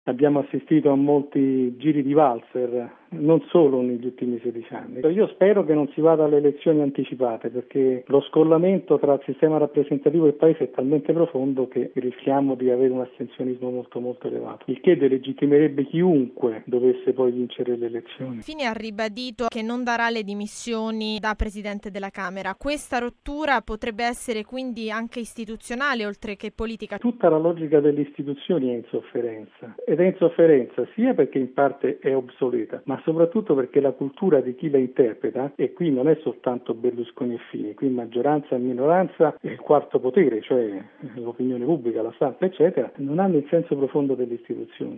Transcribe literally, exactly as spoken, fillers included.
Abbiamo assistito a molti giri di valzer, non solo negli ultimi sedici anni. Io spero che non si vada alle elezioni anticipate, perché lo scollamento tra il sistema rappresentativo e il Paese è talmente profondo che rischiamo di avere un astensionismo molto molto elevato, il che delegittimerebbe chiunque dovesse poi vincere le elezioni. Fini ha ribadito che non darà le dimissioni da Presidente della Camera. Questa rottura potrebbe essere quindi anche istituzionale oltre che politica. Tutta la logica delle istituzioni è in sofferenza, ed è in sofferenza sia perché in parte è obsoleta, ma soprattutto perché la cultura di chi la interpreta, e qui non è soltanto Berlusconi e Fini, qui maggioranza e minoranza e il quarto potere, cioè l'opinione pubblica, la stampa eccetera, non hanno il senso profondo delle istituzioni.